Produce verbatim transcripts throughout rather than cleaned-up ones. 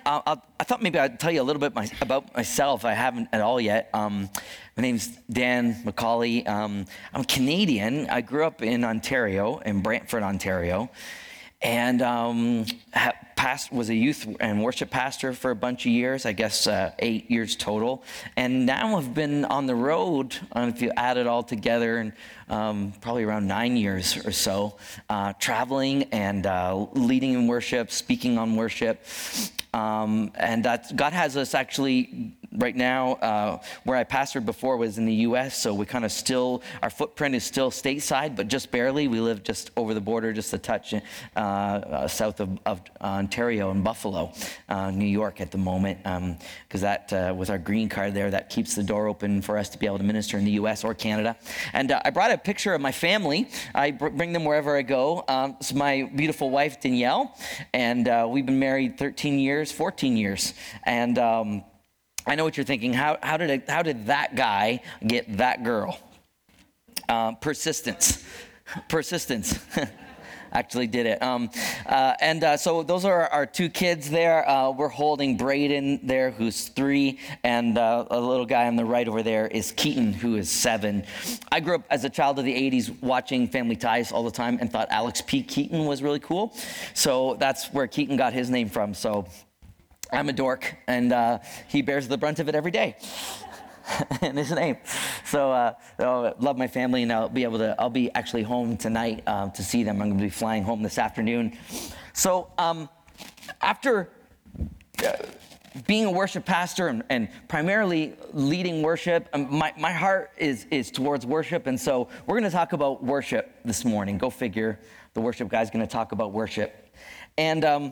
uh, I'll, I thought maybe I'd tell you a little bit my, about myself. I haven't at all yet. Um, my name's Dan McCauley. Um, I'm Canadian. I grew up in Ontario, in Brantford, Ontario, and um, ha- past, was a youth and worship pastor for a bunch of years, I guess uh, eight years total. And now I've been on the road, uh, if you add it all together, and um, probably around nine years or so, uh, traveling and uh, leading in worship, speaking on worship. Um, and that God has us actually right now, uh, where I pastored before was in the U S, so we kind of still, our footprint is still stateside, but just barely. We live just over the border, just a touch uh, uh, south of, of Ontario and Buffalo, uh, New York at the moment, because um, that, uh, with our green card there, that keeps the door open for us to be able to minister in the U S or Canada. And uh, I brought a picture of my family. I br- bring them wherever I go. Um, it's my beautiful wife, Danielle, and uh, we've been married thirteen years, fourteen years, and um, I know what you're thinking. How, how did it, how did that guy get that girl? Uh, persistence. Persistence. Actually did it. Um, uh, and uh, so those are our, our two kids there. Uh, we're holding Braden there, who's three, and uh, a little guy on the right over there is Keaton, who is seven. I grew up as a child of the eighties watching Family Ties all the time and thought Alex P. Keaton was really cool. So that's where Keaton got his name from. So I'm a dork, and uh, he bears the brunt of it every day. And his name. So uh, I love my family, and I'll be able to. I'll be actually home tonight uh, to see them. I'm going to be flying home this afternoon. So um, after uh, being a worship pastor and, and primarily leading worship, um, my my heart is is towards worship, and so we're going to talk about worship this morning. Go figure. The worship guy's going to talk about worship, and. Um,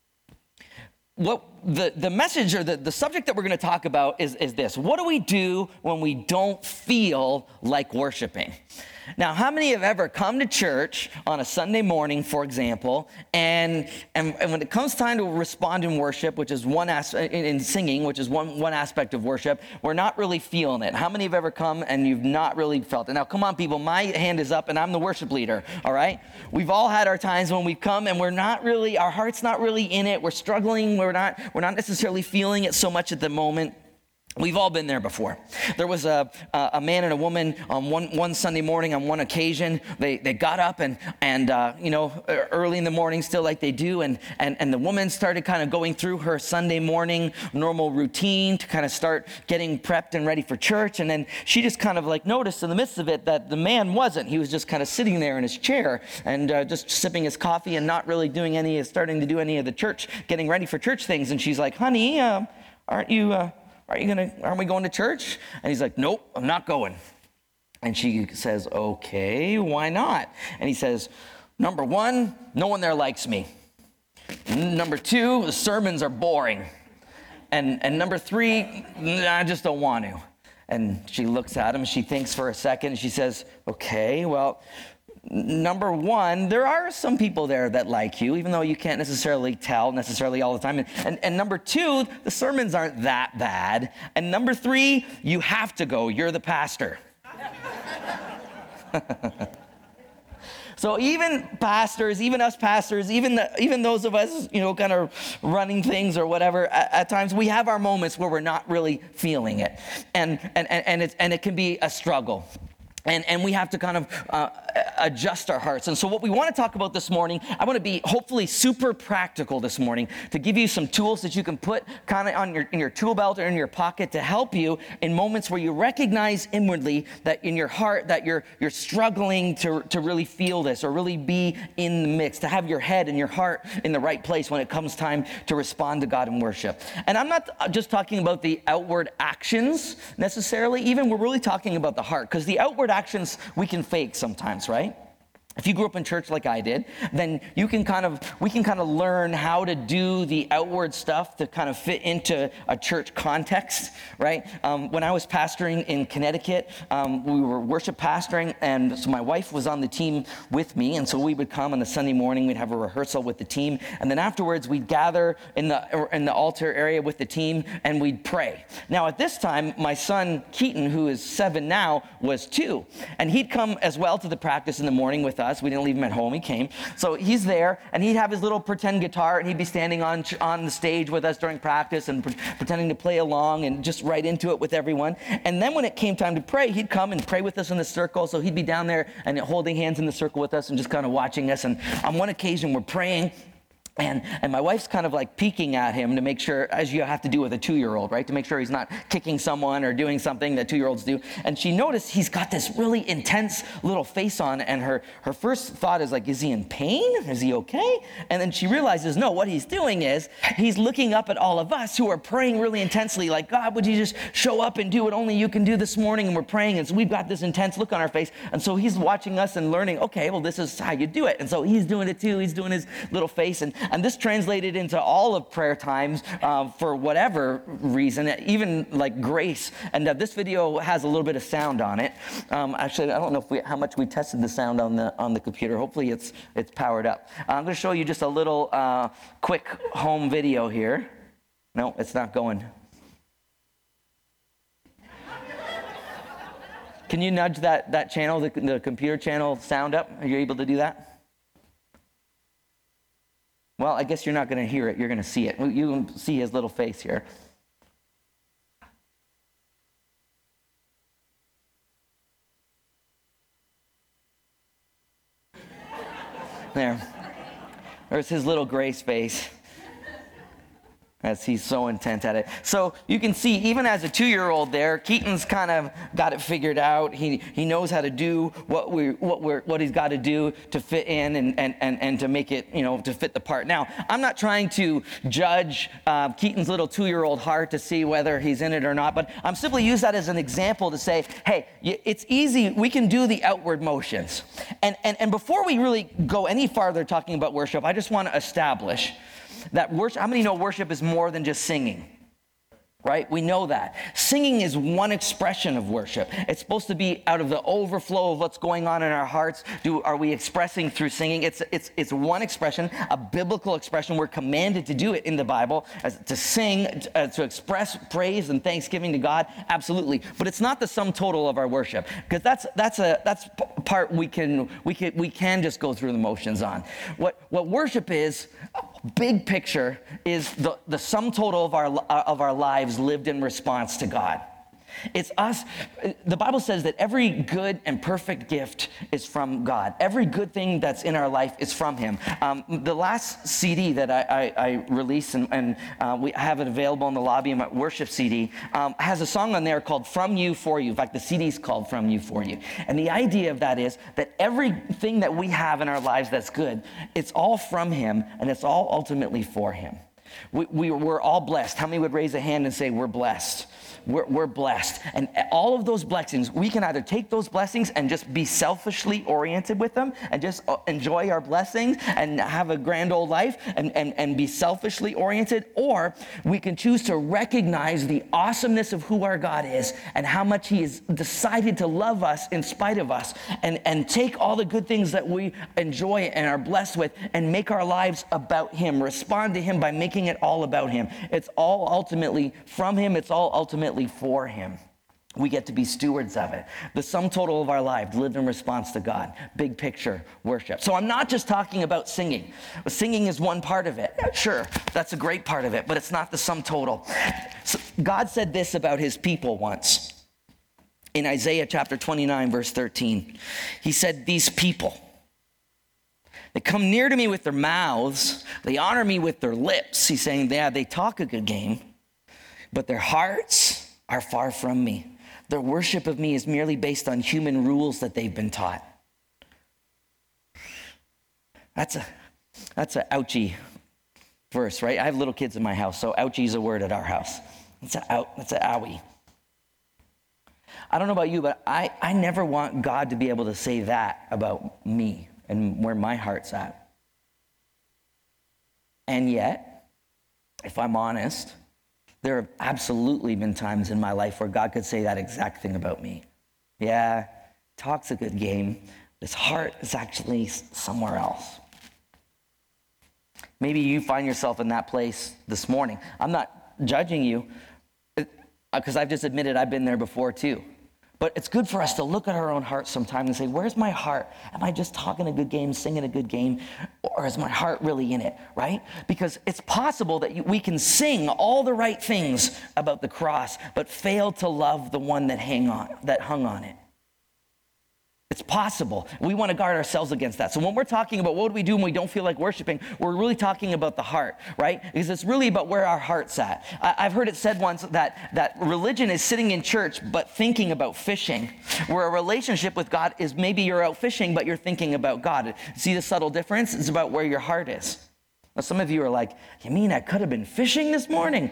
What the, the message or the, the subject that we're going to talk about is, is this. What do we do when we don't feel like worshiping? Now, how many have ever come to church on a Sunday morning, for example, and and, and when it comes time to respond in worship, which is one aspect, in, in singing, which is one, one aspect of worship, we're not really feeling it? How many have ever come and you've not really felt it? Now, come on, people, my hand is up and I'm the worship leader, all right? We've all had our times when we've come and we're not really, our heart's not really in it. We're struggling. We're not, we're not necessarily feeling it so much at the moment. We've all been there before. There was a a man and a woman on one one Sunday morning on one occasion. They they got up and and uh, you know early in the morning, still like they do, and and and the woman started kind of going through her Sunday morning normal routine to kind of start getting prepped and ready for church. And then she just kind of like noticed in the midst of it that the man wasn't. He was just kind of sitting there in his chair and uh, just sipping his coffee and not really doing any, starting to do any of the church, getting ready for church things. And she's like, "Honey, uh, aren't you?" Uh, Are you gonna, aren't we going to church? And he's like, "Nope, I'm not going." And she says, "Okay, why not?" And he says, "Number one, no one there likes me. Number two, the sermons are boring. And and number three, I just don't want to." And she looks at him, she thinks for a second, and she says, "Okay, well, number one, there are some people there that like you, even though you can't necessarily tell necessarily all the time. And, and, and number two, the sermons aren't that bad. And number three, you have to go. You're the pastor." So even pastors, even us pastors, even the, even those of us, you know, kind of running things or whatever, at, at times we have our moments where we're not really feeling it. And, and, and, and, it's, and it can be a struggle. And and we have to kind of uh, adjust our hearts. And so what we want to talk about this morning, I want to be hopefully super practical this morning to give you some tools that you can put kind of on your in your tool belt or in your pocket to help you in moments where you recognize inwardly that in your heart that you're you're struggling to, to really feel this or really be in the mix, to have your head and your heart in the right place when it comes time to respond to God in worship. And I'm not just talking about the outward actions necessarily, even we're really talking about the heart, because the outward actions we can fake sometimes, right? If you grew up in church like I did, then you can kind of, we can kind of learn how to do the outward stuff to kind of fit into a church context, right? Um, when I was pastoring in Connecticut, um, we were worship pastoring, and so my wife was on the team with me, and so we would come on the Sunday morning, we'd have a rehearsal with the team, and then afterwards we'd gather in the in the altar area with the team, and we'd pray. Now at this time, my son Keaton, who is seven now, was two, and he'd come as well to the practice in the morning with us. us. We didn't leave him at home. He came. So he's there, and he'd have his little pretend guitar, and he'd be standing on on the stage with us during practice and pre- pretending to play along and just right into it with everyone. And then when it came time to pray, he'd come and pray with us in the circle. So he'd be down there and holding hands in the circle with us and just kind of watching us. And on one occasion, we're praying. And and my wife's kind of like peeking at him to make sure, as you have to do with a two-year-old, right? To make sure he's not kicking someone or doing something that two-year-olds do. And she noticed he's got this really intense little face on, and her, her first thought is like, is he in pain? Is he okay? And then she realizes, no, what he's doing is he's looking up at all of us who are praying really intensely, like, God, would you just show up and do what only you can do this morning? And we're praying, and so we've got this intense look on our face. And so he's watching us and learning, okay, well, this is how you do it. And so he's doing it too. He's doing his little face. And And this translated into all of prayer times uh, for whatever reason, even like grace. And uh, this video has a little bit of sound on it. Um, actually, I don't know if we, how much we tested the sound on the on the computer. Hopefully, it's it's powered up. I'm going to show you just a little uh, quick home video here. No, it's not going. Can you nudge that that channel, the, the computer channel sound up? Are you able to do that? Well, I guess you're not going to hear it. You're going to see it. You can see his little face here. There. There's his little grace face, as he's so intent at it. So you can see, even as a two-year-old there, Keaton's kind of got it figured out. He he knows how to do what we what we're what he's got to do to fit in and, and, and, and to make it, you know, to fit the part. Now, I'm not trying to judge uh, Keaton's little two-year-old heart to see whether he's in it or not, but I'm simply use that as an example to say, hey, it's easy. We can do the outward motions. And and, and before we really go any farther talking about worship, I just want to establish that worship, how many know worship is more than just singing? Right? We know that. Singing is one expression of worship. It's supposed to be out of the overflow of what's going on in our hearts. Do, are we expressing through singing? It's, it's, it's one expression, a biblical expression. We're commanded to do it in the Bible, as, to sing, uh, to express praise and thanksgiving to God. Absolutely. But it's not the sum total of our worship, because that's that's a that's part we can we can we can just go through the motions on. What what worship is, big picture, is the, the sum total of our of our lives lived in response to God. It's us. The Bible says that every good and perfect gift is from God. Every good thing that's in our life is from Him. Um, the last C D that I, I, I released, and, and uh, we have it available in the lobby, my worship C D, um, has a song on there called From You, For You. In fact, the C D is called From You, For You. And the idea of that is that everything that we have in our lives that's good, it's all from Him, and it's all ultimately for Him. We, we, we're all blessed. How many would raise a hand and say we're blessed? We're, we're blessed. And all of those blessings, we can either take those blessings and just be selfishly oriented with them and just enjoy our blessings and have a grand old life and, and, and be selfishly oriented, or we can choose to recognize the awesomeness of who our God is and how much He has decided to love us in spite of us, and, and take all the good things that we enjoy and are blessed with and make our lives about Him, respond to Him by making it all about Him. It's all ultimately from Him. It's all ultimately for Him. We get to be stewards of it. The sum total of our lives lived in response to God. Big picture worship. So I'm not just talking about singing. Singing is one part of it. Sure, that's a great part of it, but it's not the sum total. So God said this about His people once. In Isaiah chapter twenty-nine, verse thirteen, He said, "These people, they come near to me with their mouths. They honor me with their lips." He's saying, yeah, they talk a good game, but their hearts are far from me. Their worship of me is merely based on human rules that they've been taught. That's a that's a ouchie verse, right? I have little kids in my house, so ouchie is a word at our house. It's a out, that's a owie. I don't know about you, but I, I never want God to be able to say that about me and where my heart's at. And yet, if I'm honest, there have absolutely been times in my life where God could say that exact thing about me. Yeah, talk's a good game. His heart is actually somewhere else. Maybe you find yourself in that place this morning. I'm not judging you, because I've just admitted I've been there before too. But it's good for us to look at our own heart sometimes and say, where's my heart? Am I just talking a good game, singing a good game, or is my heart really in it, right? Because it's possible that you, we can sing all the right things about the cross, but fail to love the one that hang on, that hung on it. It's possible. We want to guard ourselves against that. So when we're talking about what do we do when we don't feel like worshiping, we're really talking about the heart, right? Because it's really about where our heart's at. I, I've heard it said once that, that religion is sitting in church but thinking about fishing, where a relationship with God is maybe you're out fishing but you're thinking about God. See the subtle difference? It's about where your heart is. Now some of you are like, you mean I could have been fishing this morning?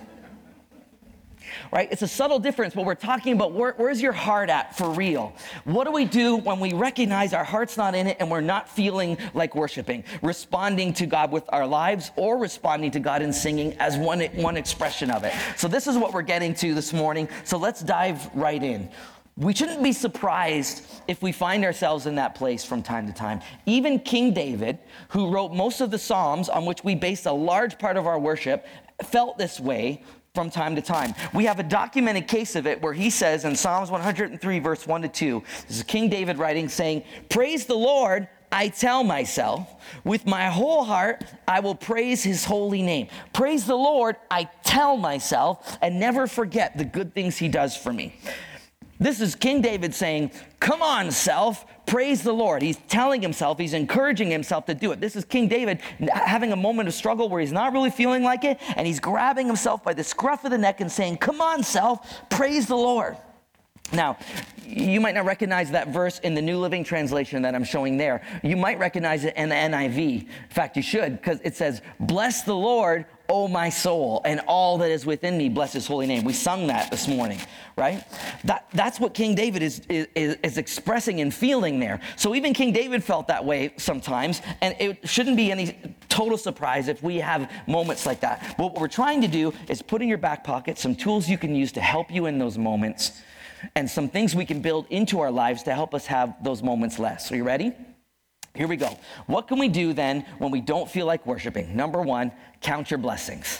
Right? It's a subtle difference, but we're talking about where, where's your heart at for real? What do we do when we recognize our heart's not in it and we're not feeling like worshiping, responding to God with our lives or responding to God in singing as one, one expression of it? So this is what we're getting to this morning. So let's dive right in. We shouldn't be surprised if we find ourselves in that place from time to time. Even King David, who wrote most of the Psalms on which we base a large part of our worship, felt this way from time to time. We have a documented case of it where he says in Psalms one hundred three, verse one to two, this is King David writing, saying, praise the Lord, I tell myself, with my whole heart, I will praise his holy name. Praise the Lord, I tell myself, and never forget the good things he does for me. This is King David saying, come on, self, praise the Lord. He's telling himself, he's encouraging himself to do it. This is King David having a moment of struggle where he's not really feeling like it, and he's grabbing himself by the scruff of the neck and saying, come on, self, praise the Lord. Now, you might not recognize that verse in the New Living Translation that I'm showing there. You might recognize it in the N I V. In fact, you should, because it says, bless the Lord, O my soul, and all that is within me, bless his holy name. We sung that this morning, right? That, that's what King David is, is, is expressing and feeling there. So even King David felt that way sometimes, and it shouldn't be any total surprise if we have moments like that. But what we're trying to do is put in your back pocket some tools you can use to help you in those moments, and some things we can build into our lives to help us have those moments less. Are you ready? Here we go. What can we do then when we don't feel like worshiping? Number one, count your blessings.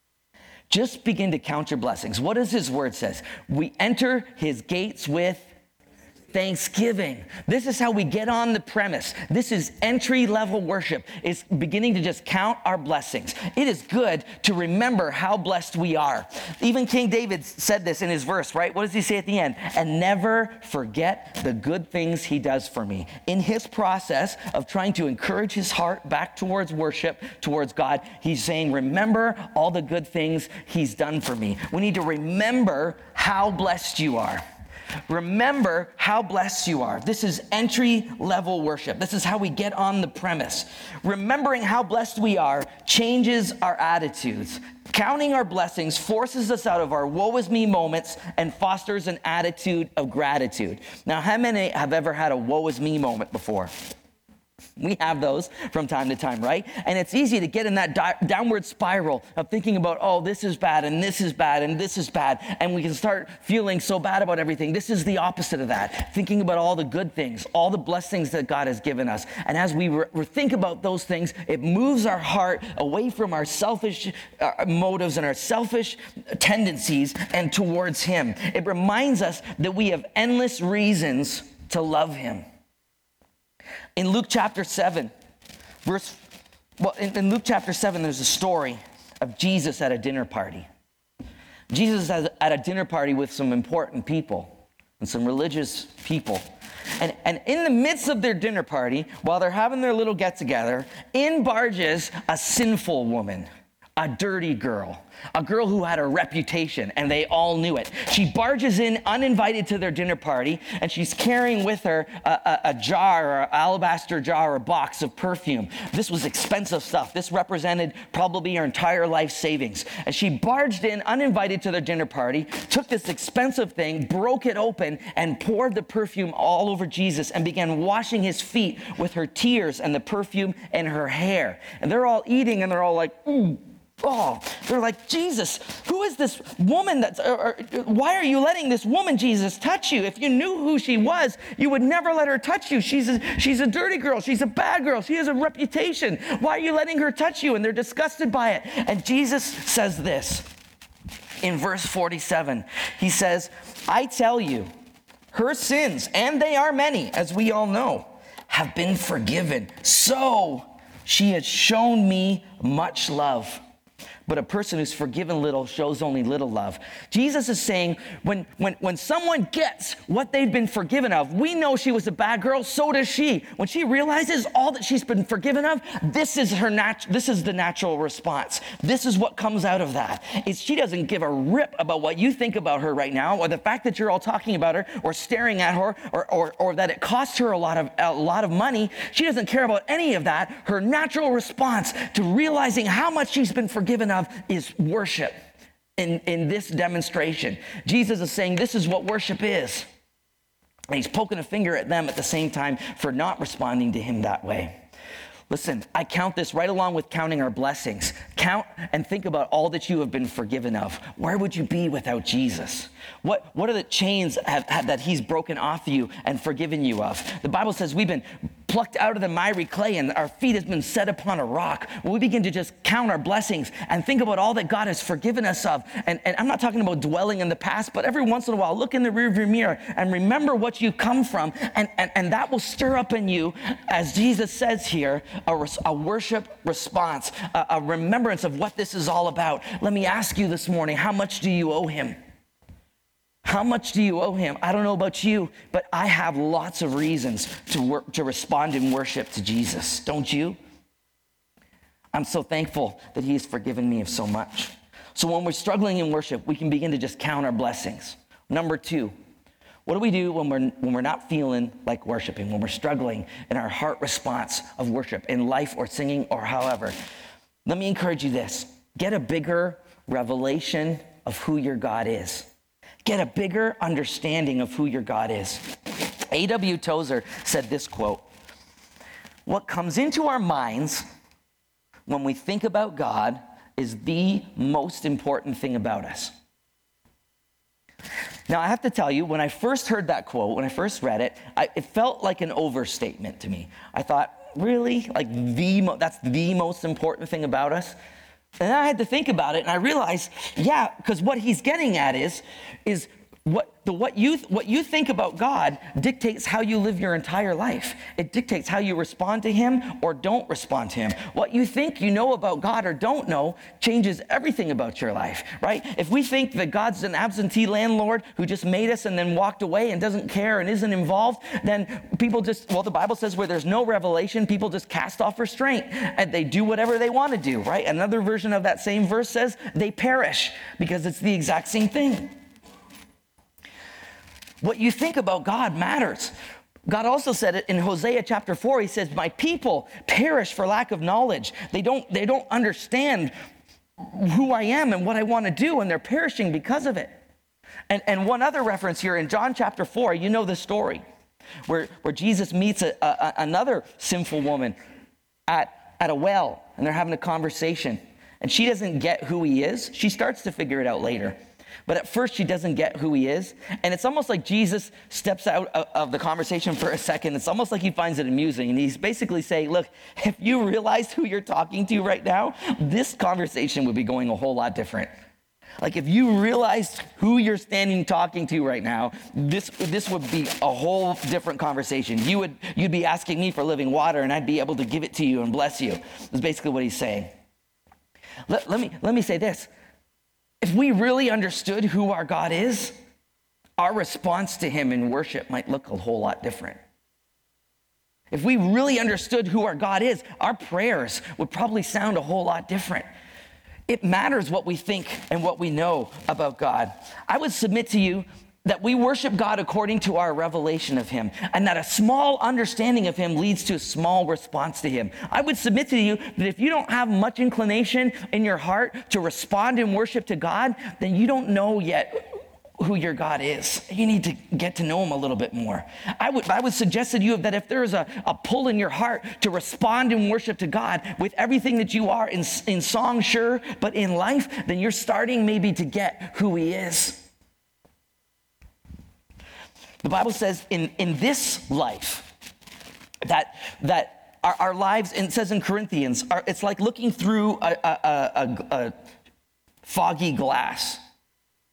Just begin to count your blessings. What does his word says? We enter his gates with thanksgiving. This is how we get on the premise. This is entry-level worship, is beginning to just count our blessings. It is good to remember how blessed we are. Even King David said this in his verse, right? What does he say at the end? And never forget the good things he does for me. In his process of trying to encourage his heart back towards worship, towards God, he's saying, remember all the good things he's done for me. We need to remember how blessed you are. Remember how blessed you are. This is entry-level worship. This is how we get on the premise. Remembering how blessed we are changes our attitudes. Counting our blessings forces us out of our woe is me moments and fosters an attitude of gratitude. Now, how many have ever had a woe is me moment before? We have those from time to time, right? And it's easy to get in that di- downward spiral of thinking about, oh, this is bad, and this is bad, and this is bad. And we can start feeling so bad about everything. This is the opposite of that. Thinking about all the good things, all the blessings that God has given us. And as we re- think about those things, it moves our heart away from our selfish uh, motives and our selfish tendencies and towards him. It reminds us that we have endless reasons to love him. In Luke chapter seven, verse, well, in, in Luke chapter seven, there's a story of Jesus at a dinner party. Jesus is at a dinner party with some important people and some religious people. And, and in the midst of their dinner party, while they're having their little get-together, in barges a sinful woman, a dirty girl, a girl who had a reputation, and they all knew it. She barges in uninvited to their dinner party, and she's carrying with her a, a, a jar, or an alabaster jar, or a box of perfume. This was expensive stuff. This represented probably her entire life savings. And she barged in uninvited to their dinner party, took this expensive thing, broke it open, and poured the perfume all over Jesus, and began washing his feet with her tears and the perfume and her hair. And they're all eating, and they're all like, ooh. Oh, they're like, Jesus, who is this woman that's, or, or, why are you letting this woman, Jesus, touch you? If you knew who she was, you would never let her touch you. She's a, she's a dirty girl. She's a bad girl. She has a reputation. Why are you letting her touch you? And they're disgusted by it. And Jesus says this in verse forty-seven. He says, I tell you, Her sins, and they are many, as we all know, have been forgiven. So she has shown me much love. But a person who's forgiven little shows only little love. Jesus is saying when, when, when someone gets what they've been forgiven of, we know she was a bad girl, so does she. When she realizes all that she's been forgiven of, this is her nat- this is the natural response. This is what comes out of that. Is she doesn't give a rip about what you think about her right now, or the fact that you're all talking about her, or staring at her, or, or, or that it cost her a lot of a lot of money. She doesn't care about any of that. Her natural response to realizing how much she's been forgiven of is worship. In, in this demonstration, Jesus is saying this is what worship is. And he's poking a finger at them at the same time for not responding to him that way. Listen, I count this right along with counting our blessings. Count and think about all that you have been forgiven of. Where would you be without Jesus? What, what are the chains have, have, that he's broken off you and forgiven you of? The Bible says we've been plucked out of the miry clay and our feet has been set upon a rock. When we begin to just count our blessings and think about all that God has forgiven us of, and, and I'm not talking about dwelling in the past, but every once in a while, look in the rearview mirror and remember what you come from, and, and, and that will stir up in you, as Jesus says here, a, res, a worship response, a, a remembrance of what this is all about. Let me ask you this morning, how much do you owe him? How much do you owe him? I don't know about you, but I have lots of reasons to work, to respond in worship to Jesus. Don't you? I'm so thankful that he has forgiven me of so much. So when we're struggling in worship, we can begin to just count our blessings. Number two, what do we do when we're, when we're not feeling like worshiping, when we're struggling in our heart response of worship in life or singing or however? Let me encourage you this. Get a bigger revelation of who your God is. Get a bigger understanding of who your God is. A W Tozer said this quote, "What comes into our minds when we think about God is the most important thing about us." Now, I have to tell you, when I first heard that quote, when I first read it, I, it felt like an overstatement to me. I thought, really? Like the mo- that's the most important thing about us? And then I had to think about it, and I realized, yeah, because what he's getting at is, is what the what you what you think about God dictates how you live your entire life. It dictates how you respond to him or don't respond to him. What you think you know about God or don't know changes everything about your life, right? If we think that God's an absentee landlord who just made us and then walked away and doesn't care and isn't involved, then people just, well, the Bible says where there's no revelation, people just cast off restraint and they do whatever they want to do, right? Another version of that same verse says they perish, because it's the exact same thing. What you think about God matters. God also said it in Hosea chapter four. He says, "My people perish for lack of knowledge." They don't, they don't understand who I am and what I want to do, and they're perishing because of it. And, and one other reference here in John chapter four, you know the story, where, where Jesus meets a, a, another sinful woman at, at a well, and they're having a conversation. And she doesn't get who he is. She starts to figure it out later. But at first, she doesn't get who he is. And it's almost like Jesus steps out of the conversation for a second. It's almost like he finds it amusing. And he's basically saying, look, if you realized who you're talking to right now, this conversation would be going a whole lot different. Like if you realized who you're standing talking to right now, this this would be a whole different conversation. You would, you'd be asking me for living water, and I'd be able to give it to you and bless you. That's basically what he's saying. Let, let me let me say this. If we really understood who our God is, our response to him in worship might look a whole lot different. If we really understood who our God is, our prayers would probably sound a whole lot different. It matters what we think and what we know about God. I would submit to you that we worship God according to our revelation of him, and that a small understanding of him leads to a small response to him. I would submit to you that if you don't have much inclination in your heart to respond in worship to God, then you don't know yet who your God is. You need to get to know him a little bit more. I would I would suggest to you that if there's a, a pull in your heart to respond in worship to God with everything that you are in, in song, sure, but in life, then you're starting maybe to get who he is. The Bible says in, in this life that that our, our lives, and it says in Corinthians, are, it's like looking through a, a, a, a foggy glass.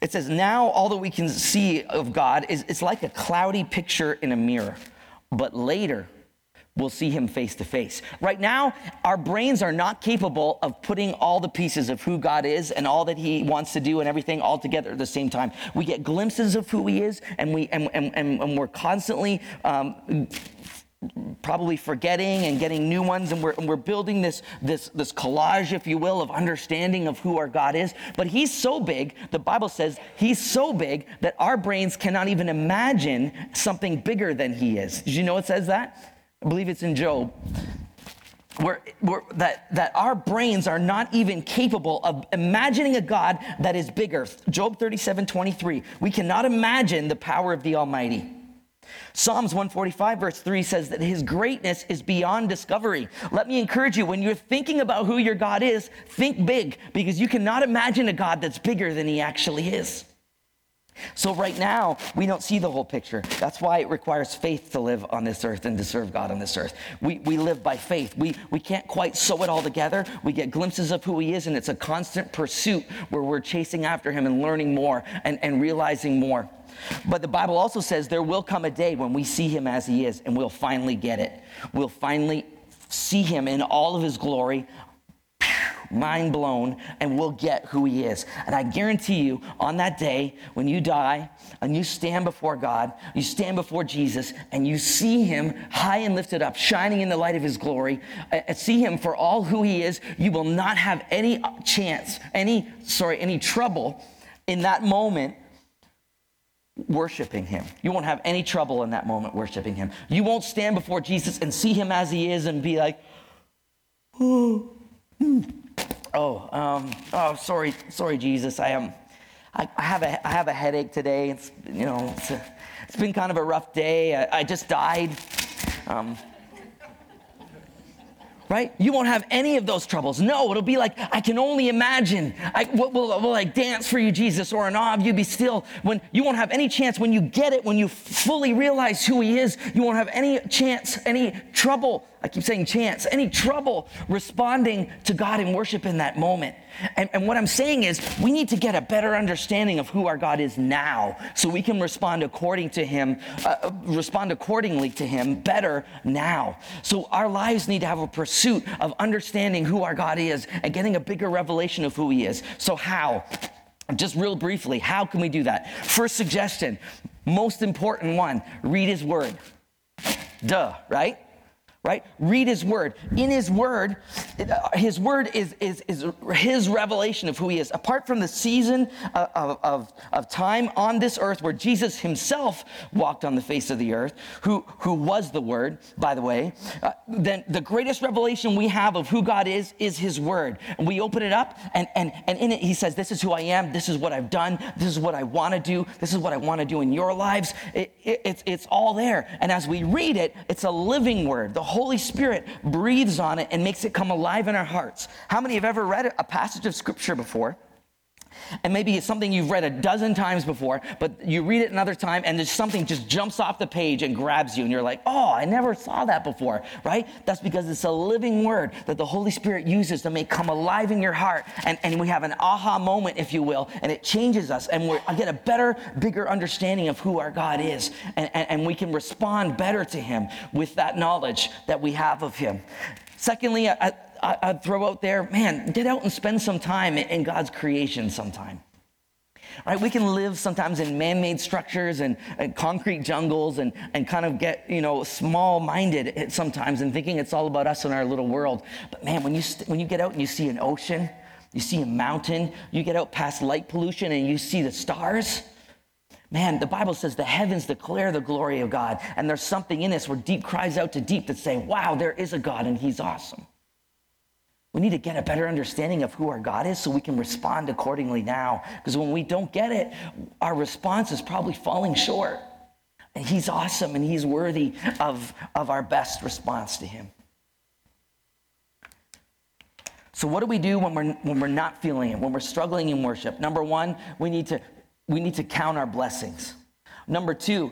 It says, now all that we can see of God is it's like a cloudy picture in a mirror, but later we'll see him face to face. Right now, our brains are not capable of putting all the pieces of who God is and all that he wants to do and everything all together at the same time. We get glimpses of who he is, and, we, and, and, and we're constantly um, probably forgetting and getting new ones, and we're, and we're building this, this, this collage, if you will, of understanding of who our God is. But he's so big, the Bible says he's so big that our brains cannot even imagine something bigger than he is. Did you know it says that? I believe it's in Job, where, where that, that our brains are not even capable of imagining a God that is bigger. Job thirty-seven twenty-three, we cannot imagine the power of the Almighty. Psalms one forty-five verse three says that his greatness is beyond discovery. Let me encourage you, when you're thinking about who your God is, think big, because you cannot imagine a God that's bigger than he actually is. So right now, we don't see the whole picture. That's why it requires faith to live on this earth and to serve God on this earth. We we live by faith. We we can't quite sew it all together. We get glimpses of who he is, and it's a constant pursuit where we're chasing after him and learning more and, and realizing more. But the Bible also says there will come a day when we see him as he is, and we'll finally get it. We'll finally see him in all of his glory, mind blown, and we'll get who he is. And I guarantee you, on that day, when you die and you stand before God, you stand before Jesus, and you see him high and lifted up, shining in the light of his glory, uh, see him for all who he is, you will not have any chance, any, sorry, any trouble in that moment worshiping him. You won't have any trouble in that moment worshiping him. You won't stand before Jesus and see him as he is and be like, oh, hmm. Oh, um, oh, sorry, sorry, Jesus. I am, I, I have a, I have a headache today. It's, you know, it's, a, it's been kind of a rough day. I, I just died. Um, right? You won't have any of those troubles. No, it'll be like, I can only imagine. I, will, will, will I dance for you, Jesus, or in awe of you be still? When you won't have any chance, when you get it, when you fully realize who he is, you won't have any chance, any trouble. I keep saying chance, any trouble responding to God in worship in that moment. And, and what I'm saying is we need to get a better understanding of who our God is now so we can respond according to him, uh, respond accordingly to him better now. So our lives need to have a pursuit of understanding who our God is and getting a bigger revelation of who he is. So how? Just real briefly, how can we do that? First suggestion, most important one, read his word. Duh, right? Right? Read his word. In his word, his word is, is, is his revelation of who he is. Apart from the season of, of, of time on this earth where Jesus himself walked on the face of the earth, who, who was the word, by the way, uh, then the greatest revelation we have of who God is, is his word. And we open it up, and, and, and in it he says, this is who I am, this is what I've done, this is what I want to do, this is what I want to do in your lives. It, it, it's, it's all there. And as we read it, it's a living word. The Holy Spirit breathes on it and makes it come alive in our hearts. How many have ever read a passage of scripture before? And maybe it's something you've read a dozen times before, but you read it another time and there's something just jumps off the page and grabs you and you're like, oh, I never saw that before, right? That's because it's a living word that the Holy Spirit uses to make come alive in your heart. And, and we have an aha moment, if you will, and it changes us and we get a better, bigger understanding of who our God is. And, and, and we can respond better to him with that knowledge that we have of him. Secondly, I, I, I'd throw out there, man, get out and spend some time in God's creation sometime. All right, we can live sometimes in man-made structures and, and concrete jungles and, and kind of get, you know, small-minded sometimes and thinking it's all about us and our little world. But man, when you st- when you get out and you see an ocean, you see a mountain, you get out past light pollution and you see the stars, man, the Bible says the heavens declare the glory of God. And there's something in us where deep cries out to deep that say, wow, there is a God and he's awesome. We need to get a better understanding of who our God is so we can respond accordingly now. Because when we don't get it, our response is probably falling short. And he's awesome and he's worthy of, of our best response to him. So what do we do when we're when we're not feeling it, when we're struggling in worship? Number one, we need to we need to count our blessings. Number two,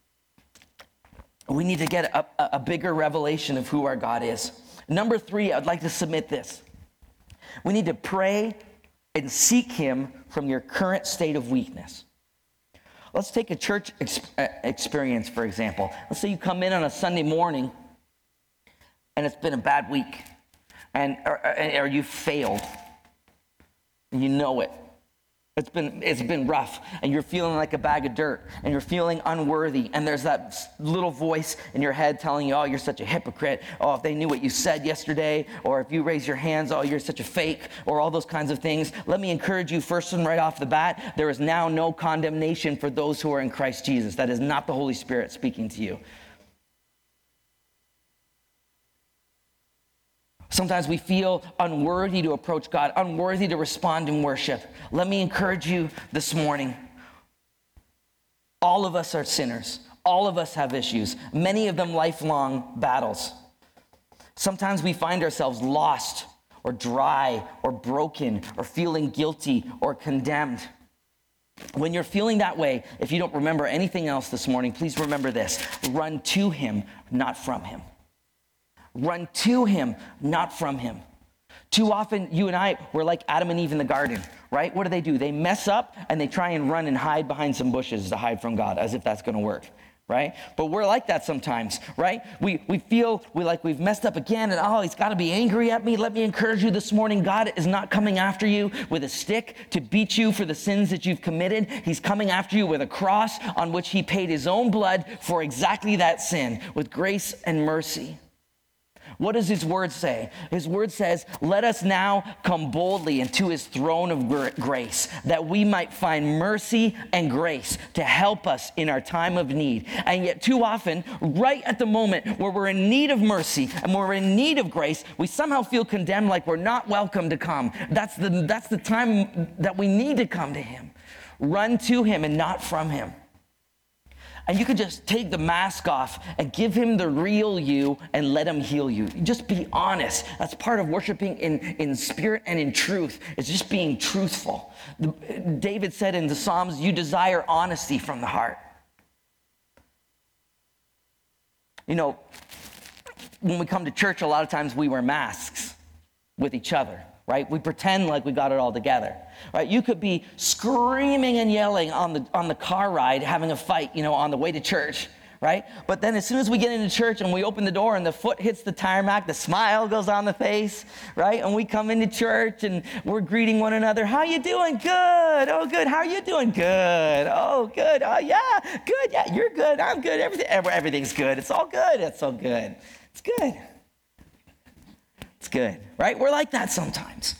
we need to get a, a bigger revelation of who our God is. Number three, I'd like to submit this. We need to pray and seek him from your current state of weakness. Let's take a church ex- experience, for example. Let's say you come in on a Sunday morning and it's been a bad week, and or, or you failed. You know it. It's been it's been rough, and you're feeling like a bag of dirt, and you're feeling unworthy, and there's that little voice in your head telling you, oh, you're such a hypocrite. Oh, if they knew what you said yesterday, or if you raise your hands, oh, you're such a fake, or all those kinds of things. Let me encourage you first and right off the bat, there is now no condemnation for those who are in Christ Jesus. That is not the Holy Spirit speaking to you. Sometimes we feel unworthy to approach God, unworthy to respond in worship. Let me encourage you this morning. All of us are sinners. All of us have issues, many of them lifelong battles. Sometimes we find ourselves lost or dry or broken or feeling guilty or condemned. When you're feeling that way, if you don't remember anything else this morning, please remember this. Run to him, not from him. Run to him, not from him. Too often, you and I, we're like Adam and Eve in the garden, right? What do they do? They mess up and they try and run and hide behind some bushes to hide from God, as if that's going to work, right? But we're like that sometimes, right? We we feel we like we've messed up again, and oh, he's got to be angry at me. Let me encourage you this morning. God is not coming after you with a stick to beat you for the sins that you've committed. He's coming after you with a cross on which he paid his own blood for exactly that sin, with grace and mercy. What does his word say? His word says, let us now come boldly into his throne of grace, that we might find mercy and grace to help us in our time of need. And yet too often, right at the moment where we're in need of mercy and we're in need of grace, we somehow feel condemned, like we're not welcome to come. That's the, that's the time that we need to come to him. Run to him and not from him. And you can just take the mask off and give him the real you and let him heal you. Just be honest. That's part of worshiping in, in spirit and in truth. It's just being truthful. The, David said in the Psalms, you desire honesty from the heart. You know, when we come to church, a lot of times we wear masks with each other, right? We pretend like we got it all together, right? You could be screaming and yelling on the on the car ride, having a fight, you know, on the way to church, right? But then as soon as we get into church and we open the door and the foot hits the tarmac, the smile goes on the face, right? And we come into church and we're greeting one another. How you doing? Good. Oh, good. How are you doing? Good. Oh, good. Oh, yeah. Good. Yeah, you're good. I'm good. Everything, everything's good. It's all good. It's all good. It's good. It's good, right? We're like that sometimes.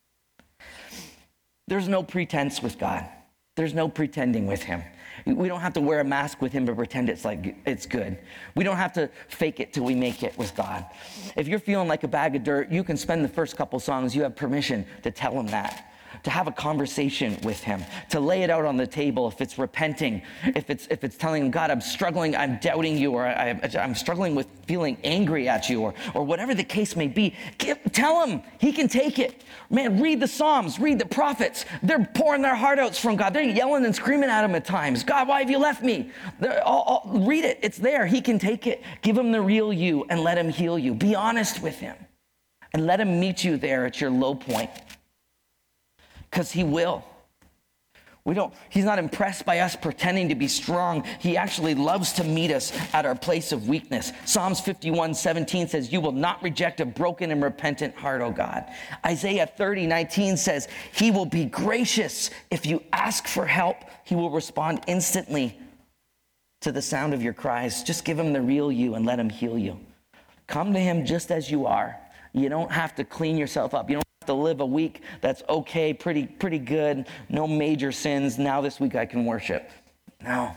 There's no pretense with God. There's no pretending with him. We don't have to wear a mask with him to pretend it's like it's good. We don't have to fake it till we make it with God. If you're feeling like a bag of dirt, you can spend the first couple songs. You have permission to tell him that, to have a conversation with him, to lay it out on the table. If it's repenting, if it's if it's telling him, God, I'm struggling, I'm doubting you, or I, I'm struggling with feeling angry at you, or or whatever the case may be, give, tell him. He can take it. Man, read the Psalms, read the prophets. They're pouring their heart outs from God. They're yelling and screaming at him at times. God, why have you left me? All, all, read it. It's there. He can take it. Give him the real you and let him heal you. Be honest with him and let him meet you there at your low point. Because he will. We don't, he's not impressed by us pretending to be strong. He actually loves to meet us at our place of weakness. Psalms fifty-one seventeen says, you will not reject a broken and repentant heart, O God. Isaiah thirty nineteen says, he will be gracious. If you ask for help, he will respond instantly to the sound of your cries. Just give him the real you and let him heal you. Come to him just as you are. You don't have to clean yourself up. You don't to live a week that's okay, pretty pretty good, no major sins. Now this week I can worship. No.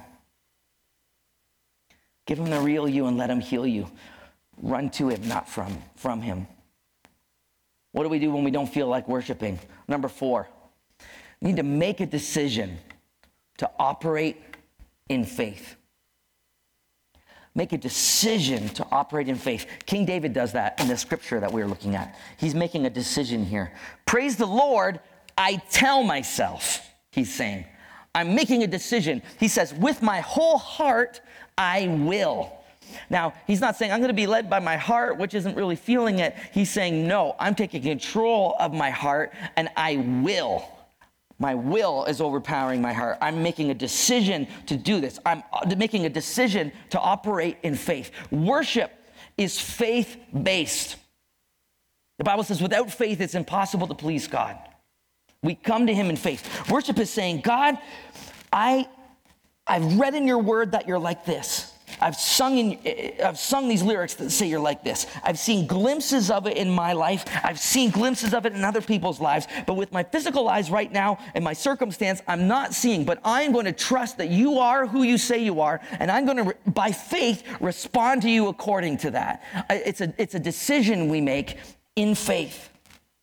Give him the real you and let him heal you. Run to him, not from, from him. What do we do when we don't feel like worshiping? Number four, we need to make a decision to operate in faith. Make a decision to operate in faith. King David does that in the scripture that we're looking at. He's making a decision here. Praise the Lord, I tell myself, he's saying. I'm making a decision. He says, with my whole heart, I will. Now, he's not saying I'm going to be led by my heart, which isn't really feeling it. He's saying, no, I'm taking control of my heart, and I will. My will is overpowering my heart. I'm making a decision to do this. I'm making a decision to operate in faith. Worship is faith-based. The Bible says without faith, it's impossible to please God. We come to him in faith. Worship is saying, God, I, I've read in your word that you're like this. I've sung in, I've sung these lyrics that say you're like this. I've seen glimpses of it in my life. I've seen glimpses of it in other people's lives. But with my physical eyes right now and my circumstance, I'm not seeing. But I'm going to trust that you are who you say you are. And I'm going to, by faith, respond to you according to that. It's a, it's a decision we make in faith.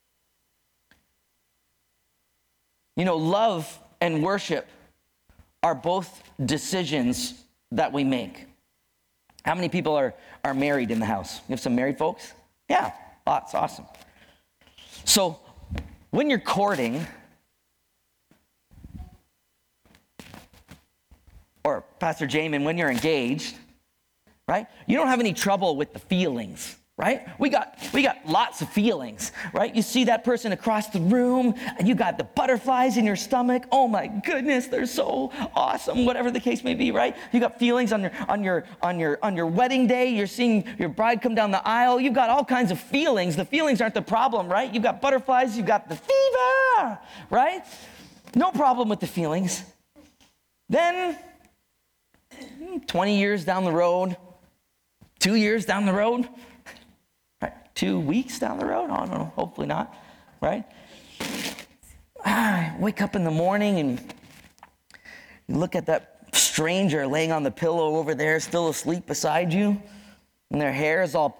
You know, love and worship are both decisions that we make. How many people are, are married in the house? You have some married folks? Yeah, lots, awesome. So when you're courting, or Pastor Jamin, when you're engaged, right? You don't have any trouble with the feelings, right? We got we got lots of feelings, right? You see that person across the room and you got the butterflies in your stomach. Oh my goodness, they're so awesome, whatever the case may be, right? You got feelings on your on your on your on your wedding day. You're seeing your bride come down the aisle. You've got all kinds of feelings. The feelings aren't the problem, right? You've got butterflies, you've got the fever, right? No problem with the feelings. Then twenty years down the road, two years down the road, Two weeks down the road? I don't know, hopefully not, right? I wake up in the morning and you look at that stranger laying on the pillow over there, still asleep beside you, and their hair is all,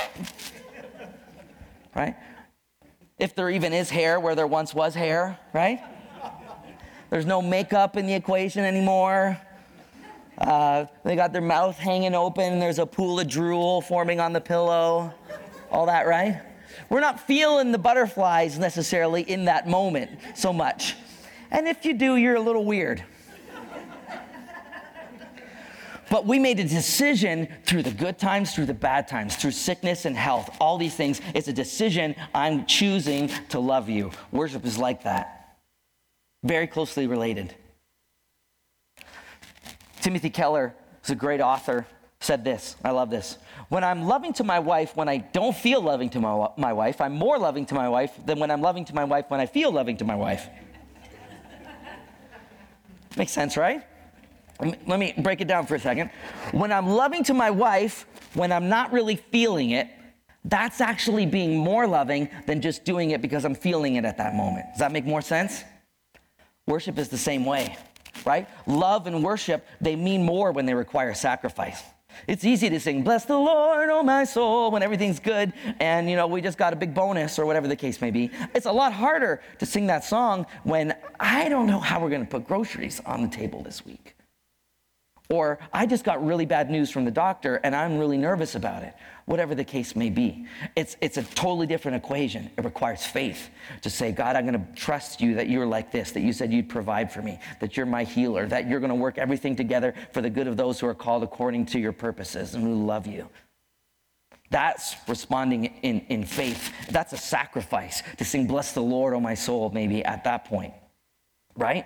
right? If there even is hair where there once was hair, right? There's no makeup in the equation anymore. Uh, they got their mouth hanging open, there's a pool of drool forming on the pillow. All that, right? We're not feeling the butterflies necessarily in that moment so much. And if you do, you're a little weird. But we made a decision through the good times, through the bad times, through sickness and health, all these things. It's a decision. I'm choosing to love you. Worship is like that. Very closely related. Timothy Keller is a great author, said this. I love this. When I'm loving to my wife, when I don't feel loving to my, my wife, I'm more loving to my wife than when I'm loving to my wife when I feel loving to my wife. Makes sense, right? Let me break it down for a second. When I'm loving to my wife, when I'm not really feeling it, that's actually being more loving than just doing it because I'm feeling it at that moment. Does that make more sense? Worship is the same way, right? Love and worship, they mean more when they require sacrifice. It's easy to sing, bless the Lord, oh my soul, when everything's good and, you know, we just got a big bonus or whatever the case may be. It's a lot harder to sing that song when I don't know how we're going to put groceries on the table this week. Or I just got really bad news from the doctor and I'm really nervous about it. Whatever the case may be. It's, it's a totally different equation. It requires faith to say, God, I'm going to trust you that you're like this, that you said you'd provide for me, that you're my healer, that you're going to work everything together for the good of those who are called according to your purposes and who love you. That's responding in, in faith. That's a sacrifice to sing, bless the Lord, oh my soul, maybe at that point, right?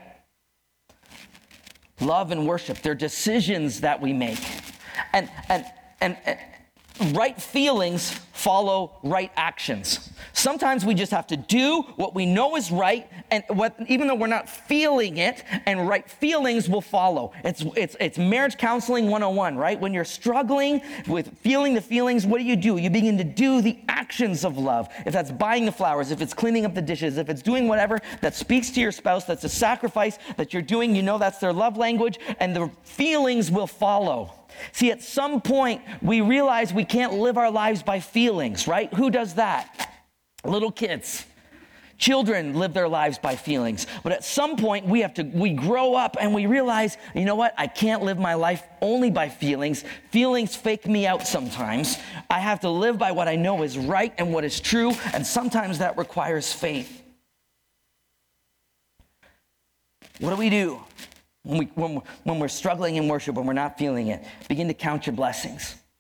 Love and worship, they're decisions that we make. And, and, and, and right feelings follow right actions. Sometimes we just have to do what we know is right, and what, even though we're not feeling it, and right feelings will follow. It's, it's, it's marriage counseling one oh one, right? When you're struggling with feeling the feelings, what do you do? You begin to do the actions of love. If that's buying the flowers, if it's cleaning up the dishes, if it's doing whatever that speaks to your spouse, that's a sacrifice that you're doing, you know that's their love language, and the feelings will follow. See, at some point, we realize we can't live our lives by feelings, right? Who does that? Little kids. Children live their lives by feelings. But at some point, we have to, we grow up and we realize, you know what? I can't live my life only by feelings. Feelings fake me out sometimes. I have to live by what I know is right and what is true, and sometimes that requires faith. What do we do? When, we, when, when we're struggling in worship, when we're not feeling it, begin to count your blessings.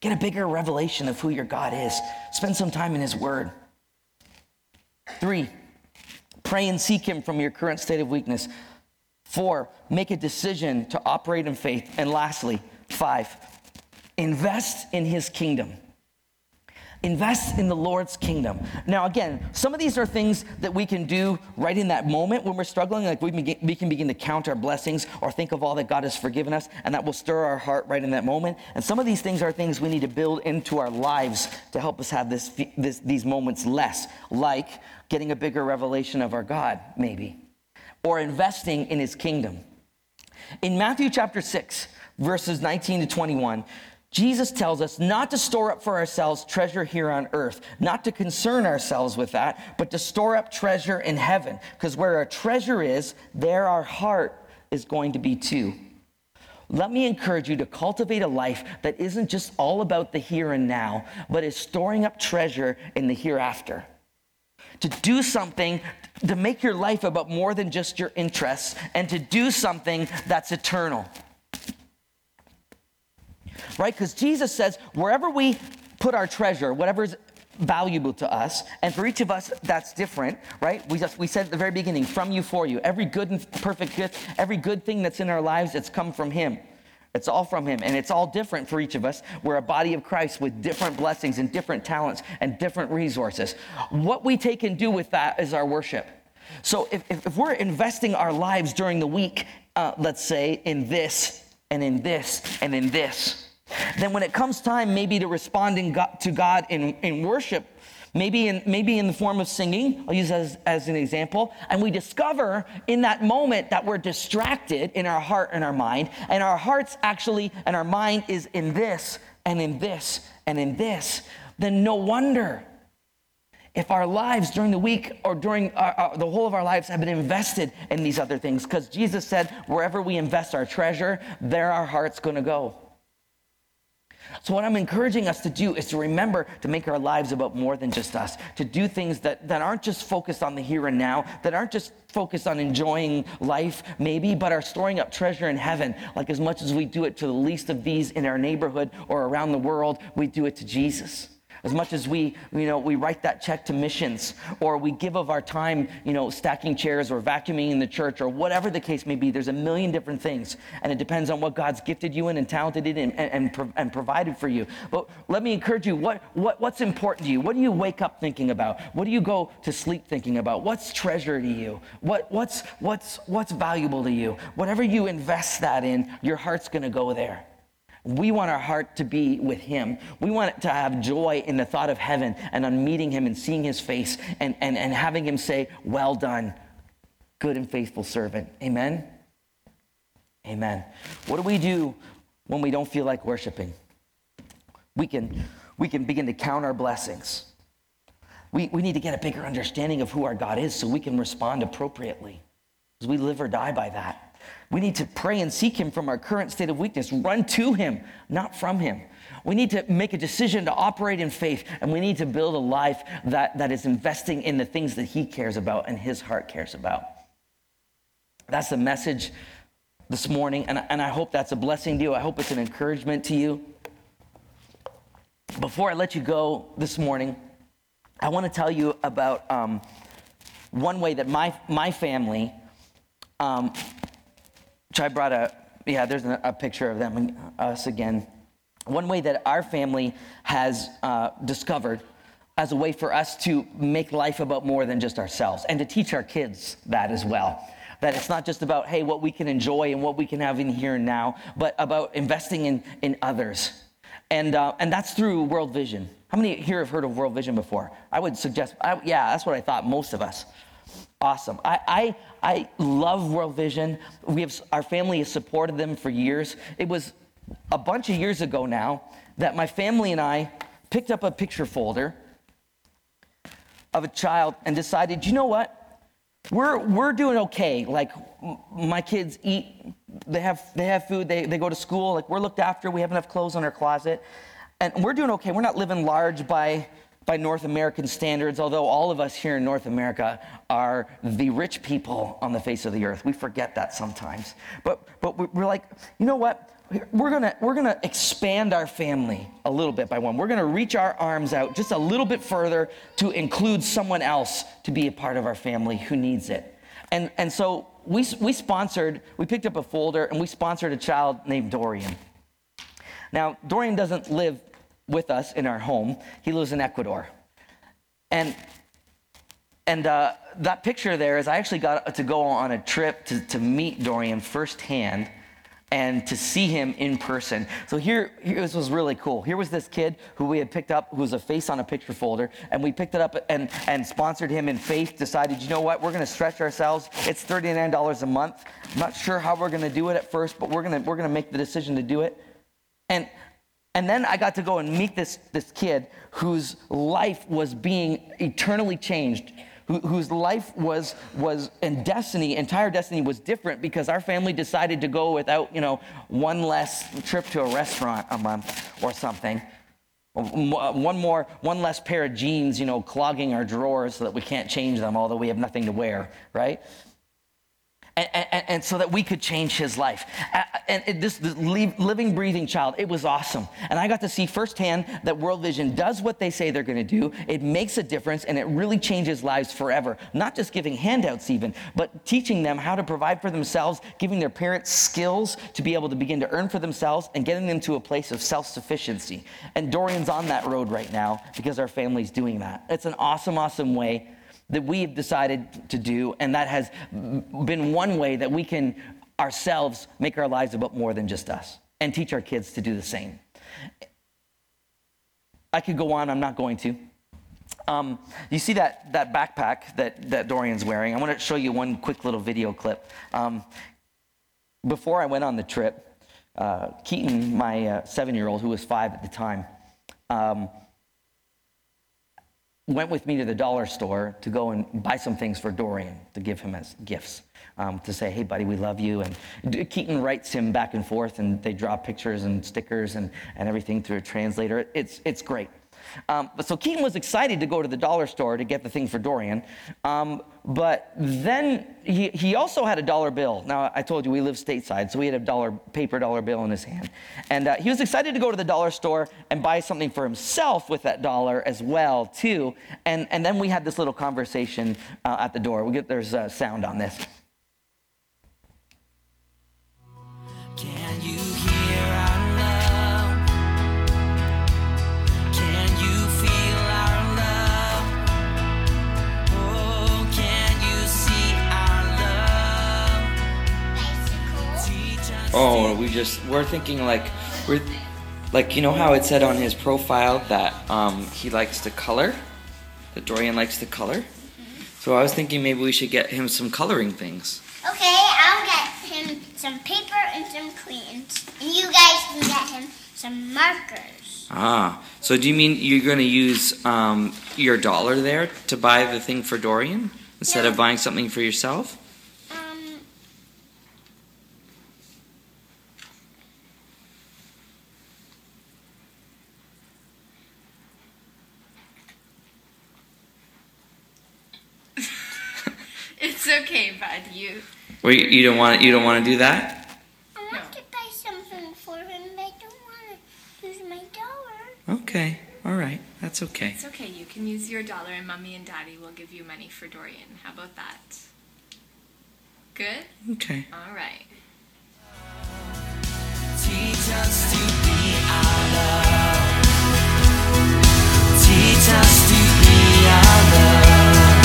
Get a bigger revelation of who your God is. Spend some time in his word. Three, pray and seek him from your current state of weakness. Four, make a decision to operate in faith. And lastly, five, invest in his kingdom. Invest in the Lord's kingdom. Now, again, some of these are things that we can do right in that moment when we're struggling. Like we can, begin, we can begin to count our blessings or think of all that God has forgiven us, and that will stir our heart right in that moment. And some of these things are things we need to build into our lives to help us have this, this these moments less, like getting a bigger revelation of our God, maybe, or investing in his kingdom. In Matthew chapter six, verses nineteen to twenty-one, Jesus tells us not to store up for ourselves treasure here on earth, not to concern ourselves with that, but to store up treasure in heaven. Because where our treasure is, there our heart is going to be too. Let me encourage you to cultivate a life that isn't just all about the here and now, but is storing up treasure in the hereafter. To do something, to make your life about more than just your interests, and to do something that's eternal. Right? Because Jesus says, wherever we put our treasure, whatever is valuable to us, and for each of us, that's different, right? We just we said at the very beginning, from you, for you. Every good and perfect gift, every good thing that's in our lives, it's come from him. It's all from him, and it's all different for each of us. We're a body of Christ with different blessings and different talents and different resources. What we take and do with that is our worship. So if, if, if we're investing our lives during the week, uh, let's say, in this, and in this, and in this, then when it comes time maybe to responding God, to God in, in worship, maybe in maybe in the form of singing, I'll use that as, as an example, and we discover in that moment that we're distracted in our heart and our mind, and our hearts actually, and our mind is in this, and in this, and in this, then no wonder if our lives during the week or during our, our, the whole of our lives have been invested in these other things, because Jesus said, wherever we invest our treasure, there our heart's going to go. So what I'm encouraging us to do is to remember to make our lives about more than just us, to do things that, that aren't just focused on the here and now, that aren't just focused on enjoying life maybe, but are storing up treasure in heaven. Like as much as we do it to the least of these in our neighborhood or around the world, we do it to Jesus. As much as we, you know, we write that check to missions, or we give of our time, you know, stacking chairs or vacuuming in the church, or whatever the case may be. There's a million different things, and it depends on what God's gifted you in and talented in and, and, and, and provided for you. But let me encourage you, what, what, what's important to you? What do you wake up thinking about? What do you go to sleep thinking about? What's treasure to you? What, what's, what's, what's valuable to you? Whatever you invest that in, your heart's going to go there. We want our heart to be with him. We want it to have joy in the thought of heaven and on meeting him and seeing his face and, and, and having him say, well done, good and faithful servant. Amen? Amen. What do we do when we don't feel like worshiping? We can, we can begin to count our blessings. We, we need to get a bigger understanding of who our God is so we can respond appropriately, because we live or die by that. We need to pray and seek him from our current state of weakness. Run to him, not from him. We need to make a decision to operate in faith, and we need to build a life that, that is investing in the things that he cares about and his heart cares about. That's the message this morning, and, and I hope that's a blessing to you. I hope it's an encouragement to you. Before I let you go this morning, I want to tell you about um, one way that my, my family... Um, which I brought a, yeah, there's a, a picture of them and us again. One way that our family has uh, discovered as a way for us to make life about more than just ourselves, and to teach our kids that as well. That it's not just about, hey, what we can enjoy and what we can have in here and now, but about investing in, in others. And uh, and that's through World Vision. How many here have heard of World Vision before? I would suggest, I, yeah, that's what I thought, most of us. Awesome. I, I I love World Vision. We have our family has supported them for years. It was a bunch of years ago now that my family and I picked up a picture folder of a child and decided, you know what? We're we're doing okay. Like m- my kids eat, they have they have food, they, they go to school, like we're looked after, we have enough clothes in our closet. And we're doing okay. We're not living large by by North American standards, although all of us here in North America are the rich people on the face of the earth. We forget that sometimes. But but we're like, you know what? We're gonna we're gonna expand our family a little bit by one. We're gonna reach our arms out just a little bit further to include someone else to be a part of our family who needs it. And and so we we sponsored, we picked up a folder and we sponsored a child named Dorian. Now, Dorian doesn't live with us in our home. He lives in Ecuador. And and uh, that picture there is I actually got to go on a trip to, to meet Dorian firsthand and to see him in person. So here, here, this was really cool. Here was this kid who we had picked up, who was a face on a picture folder, and we picked it up and, and sponsored him in faith, decided, you know what, we're gonna stretch ourselves. It's thirty-nine dollars a month. I'm not sure how we're gonna do it at first, but we're gonna we're gonna make the decision to do it. And And then I got to go and meet this, this kid whose life was being eternally changed, who, whose life was, was and destiny, entire destiny was different because our family decided to go without, you know, one less trip to a restaurant a month or something. One more, one less pair of jeans, you know, clogging our drawers so that we can't change them, although we have nothing to wear, right? And, and, and so that we could change his life. And it, this, this living, breathing child, it was awesome. And I got to see firsthand that World Vision does what they say they're going to do. It makes a difference, and it really changes lives forever. Not just giving handouts even, but teaching them how to provide for themselves, giving their parents skills to be able to begin to earn for themselves, and getting them to a place of self-sufficiency. And Dorian's on that road right now because our family's doing that. It's an awesome, awesome way that we've decided to do, and that has been one way that we can ourselves make our lives about more than just us and teach our kids to do the same. I could go on, I'm not going to. Um, you see that, that backpack that, that Dorian's wearing? I want to show you one quick little video clip. Um, before I went on the trip, uh, Keaton, my uh, seven-year-old, who was five at the time, um, went with me to the dollar store to go and buy some things for Dorian to give him as gifts, um, to say, hey, buddy, we love you. And Keaton writes him back and forth, and they draw pictures and stickers and, and everything through a translator. It's, it's great. Um, but so Keaton was excited to go to the dollar store to get the thing for Dorian. Um, but then he, he also had a dollar bill. Now, I told you we live stateside, so he had a dollar paper dollar bill in his hand. And uh, he was excited to go to the dollar store and buy something for himself with that dollar as well, too. And, and then we had this little conversation uh, at the door. We get, there's uh, sound on this. Can you hear our love? Can you feel our love? Oh, can you see our love? Oh, we just, we're thinking like, we're, like, you know how it said on his profile that um, he likes to color? That Dorian likes to color? Mm-hmm. So I was thinking maybe we should get him some coloring things. Okay, I'll get him some paper and some crayons. And you guys can get him some markers. Ah, so do you mean you're going to use um, your dollar there to buy the thing for Dorian instead no. of buying something for yourself? Um. It's okay, bud. You. Well, you, you don't want you don't want to do that? I want No. to buy something for him, but I don't want to use my dollar. Okay, all right, that's okay. It's okay. You can use your dollar, and Mommy and Daddy will give you money for Dorian. How about that? Good? Okay. All right. Teach us to be our love. Teach us to be our love.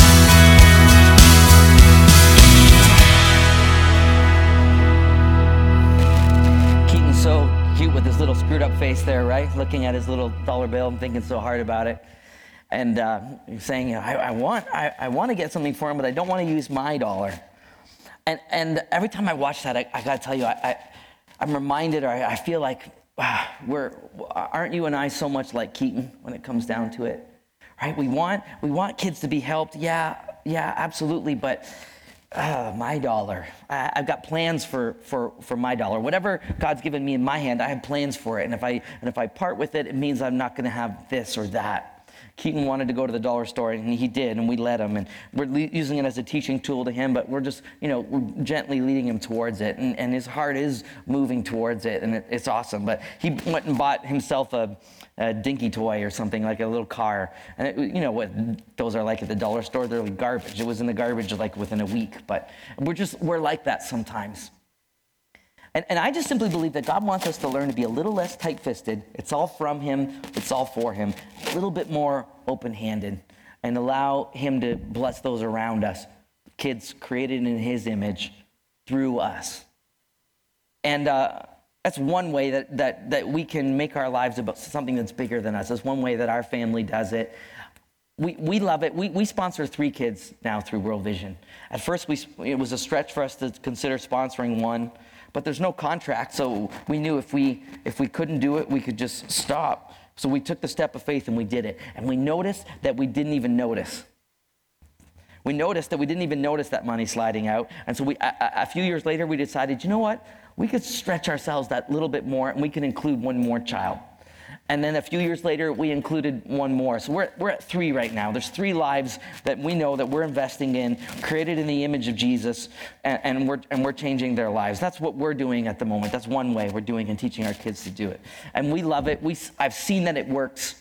Keaton's so cute with his little screwed up face there, right? Looking at his little dollar bill and thinking so hard about it. And uh, saying, I, I want I, I want to get something for him, but I don't want to use my dollar. And and every time I watch that, I, I got to tell you, I, I, I'm reminded, or I, I feel like, wow, we're, aren't you and I so much like Keaton when it comes down to it? Right? We want we want kids to be helped. Yeah, yeah, absolutely. But uh, my dollar, I, I've got plans for, for, for my dollar. Whatever God's given me in my hand, I have plans for it. And if I and if I part with it, it means I'm not going to have this or that. Keaton wanted to go to the dollar store, and he did, and we let him. And we're le- using it as a teaching tool to him, but we're just, you know, we're gently leading him towards it. And, and his heart is moving towards it, and it, it's awesome. But he went and bought himself a, a dinky toy or something, like a little car. And it, you know what those are like at the dollar store? They're like garbage. It was in the garbage like within a week. But we're just, we're like that sometimes. And, and I just simply believe that God wants us to learn to be a little less tight-fisted. It's all from him. It's all for him. A little bit more open-handed, and allow him to bless those around us, kids created in his image through us. And uh, that's one way that, that, that we can make our lives about something that's bigger than us. That's one way that our family does it. We we love it. We we sponsor three kids now through World Vision. At first, we it was a stretch for us to consider sponsoring one, but there's no contract, so we knew if we if we couldn't do it, we could just stop. So we took the step of faith and we did it. And we noticed that we didn't even notice. We noticed that we didn't even notice that money sliding out. And so we a, a few years later, we decided, you know what? We could stretch ourselves that little bit more, and we can include one more child. And then a few years later, we included one more. So we're, we're at three right now. There's three lives that we know that we're investing in, created in the image of Jesus, and, and, we're, and we're changing their lives. That's what we're doing at the moment. That's one way we're doing and teaching our kids to do it. And we love it. We, I've seen that it works.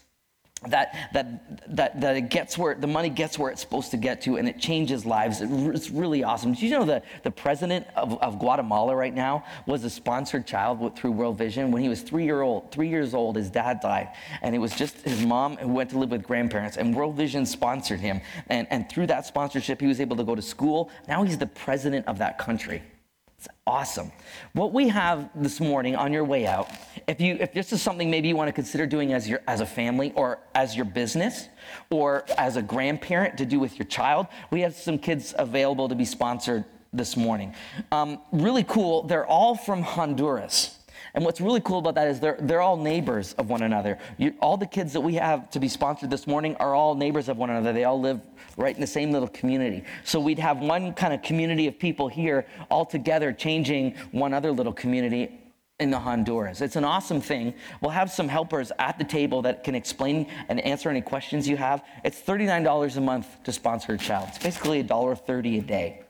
That that that that it gets where the money gets where it's supposed to get to, and it changes lives. It, it's really awesome. Did you know the the president of, of Guatemala right now was a sponsored child with, through World Vision? When he was three year old, three years old, his dad died, and it was just his mom who went to live with grandparents, and World Vision sponsored him, and and through that sponsorship, he was able to go to school. Now he's the president of that country. It's awesome. What we have this morning on your way out, if you if this is something maybe you want to consider doing as your as a family or as your business or as a grandparent to do with your child, we have some kids available to be sponsored this morning. Um, really cool. They're all from Honduras. And what's really cool about that is they're they're all neighbors of one another. You, all the kids that we have to be sponsored this morning are all neighbors of one another. They all live right in the same little community. So we'd have one kind of community of people here all together changing one other little community in the Honduras. It's an awesome thing. We'll have some helpers at the table that can explain and answer any questions you have. It's thirty-nine dollars a month to sponsor a child. It's basically one dollar thirty a day.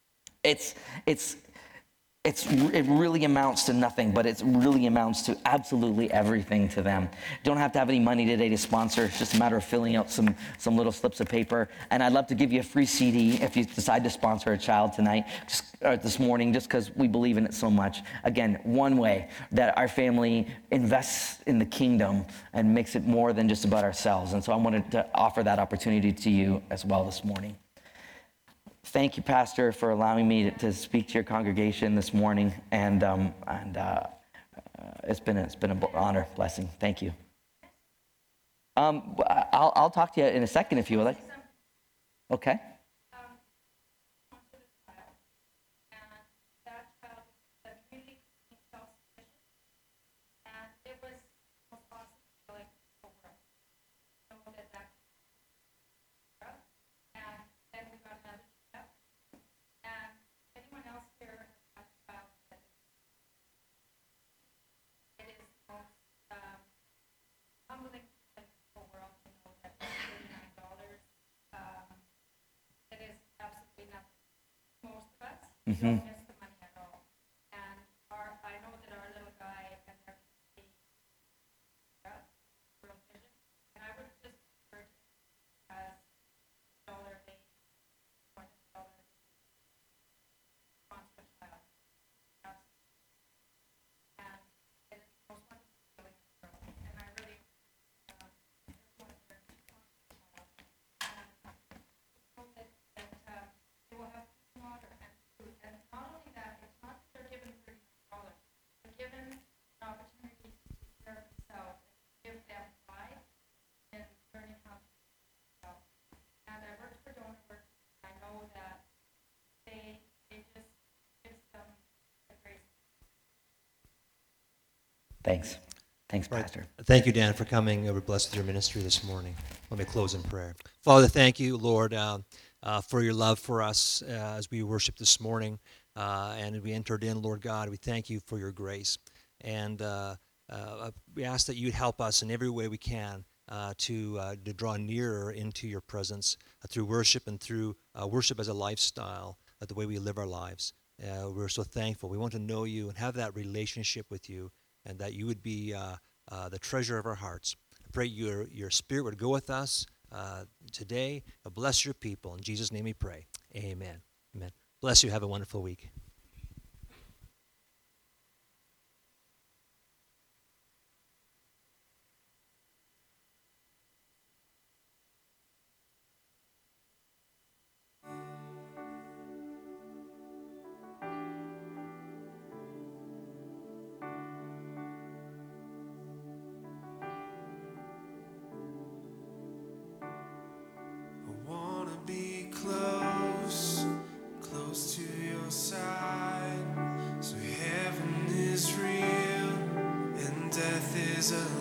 It's it's It's, it really amounts to nothing, but it really amounts to absolutely everything to them. Don't have to have any money today to sponsor. It's just a matter of filling out some, some little slips of paper. And I'd love to give you a free C D if you decide to sponsor a child tonight, just, or this morning, just because we believe in it so much. Again, one way that our family invests in the kingdom and makes it more than just about ourselves. And so I wanted to offer that opportunity to you as well this morning. Thank you, Pastor, for allowing me to, to speak to your congregation this morning, and um, and uh, uh, it's been a, it's been an honor, blessing. Thank you. Um, I'll I'll talk to you in a second if you would like. Okay. Mm-hmm. Don't miss the money at all. And our, I know that our little guy and their World Vision, and I would just encourage it as a dollar a day, twenty dollars sponsor a child. And it is the most wonderful feeling in the world. And I really um, just want to sponsor a child. And know that, that um, they will have water. And not only that, it's not that they're given thirty-nine dollars. They're given an opportunity to serve themselves and give them pride in learning how to serve themselves. And I worked for Donor Works, and I know that they they just gives them the grace. Thanks. Thanks, Pastor. Right. Thank you, Dan, for coming. We're blessed with your ministry this morning. Let me close in prayer. Father, thank you, Lord, uh, uh, for your love for us uh, as we worship this morning. Uh, and we entered in, Lord God, we thank you for your grace. And uh, uh, we ask that you'd help us in every way we can uh, to, uh, to draw nearer into your presence uh, through worship and through uh, worship as a lifestyle, uh, the way we live our lives. Uh, we're so thankful. We want to know you and have that relationship with you, and that you would be uh, uh, the treasure of our hearts. I pray your, your spirit would go with us uh, today. Uh, bless your people. In Jesus' name we pray. Amen. Amen. Bless you. Have a wonderful week. I wanna be close, close to your side. So heaven is real and death is a